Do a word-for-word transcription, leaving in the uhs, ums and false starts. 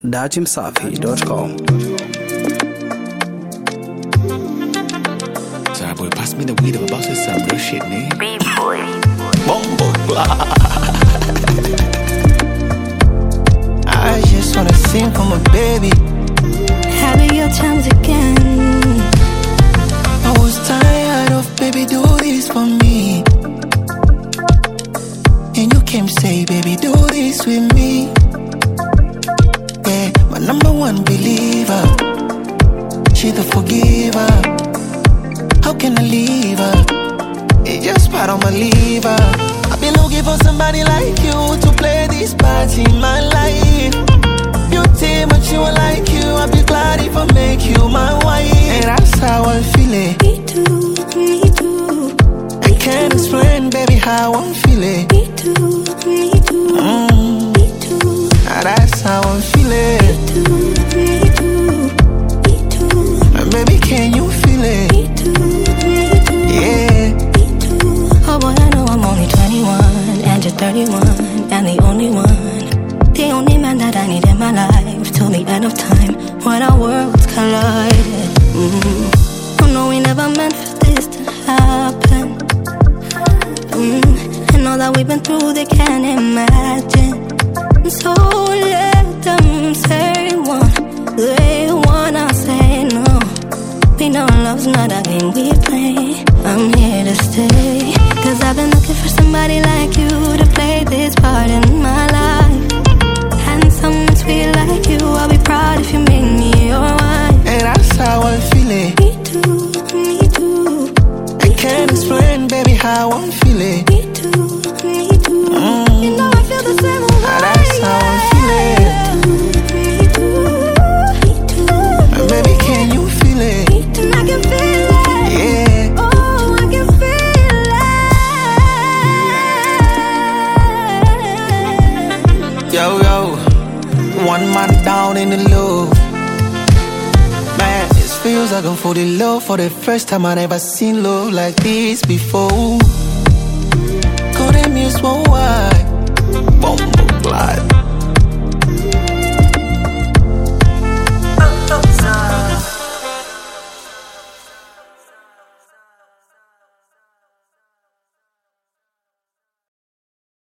dachimsafi dot com. Sorry, boy, pass me the weed. I'm about to say some real shit, man. B-boy. Bumbo I just wanna sing for my baby. Having your times again. I was tired of baby do this for me, and you came say baby do this with me. Yeah, my number one believer, she the forgiver. How can I leave her? It's just part of my liver. I've been looking for somebody like you to play this part in my life. Beauty, but you are like you. I'll be glad if I make you my wife. And that's how I'm feeling. Me too, me too. I can't explain, baby, how I'm feeling. Me too, me too. Mm. Me too. Now that's how I'm feeling. Me too, me too. Me too. And baby, can you feel it? Me too, me too. Yeah. Me too. Oh boy, I know I'm only twenty-one and you're thirty-one and the only one. The only man that I need in my life till the end of time when our worlds collide. Mm. Oh no, we never meant for this to happen. Mm. And all that we've been through, they can't imagine. So let them say one, they wanna say no. We know love's not a game we play. I'm here to stay, cause I've been looking for somebody like you to play this part in my life. And someone sweet like you, I'll be proud if you make me your wife. And that's how I'm feeling. Me too, me too. I can't explain, baby, how I'm feeling. Me too, me too. Mm. You know I feel the same way. Now that's how I'm feeling. Me too, me too. And baby, can you feel it? Me too, I can feel it. Yeah. Oh, I can feel it. Yo, yo, one man down in the love. Man, it feels like I'm for the love for the first time. I never seen love like this before. Couldn't miss one wide. Bumbo glide.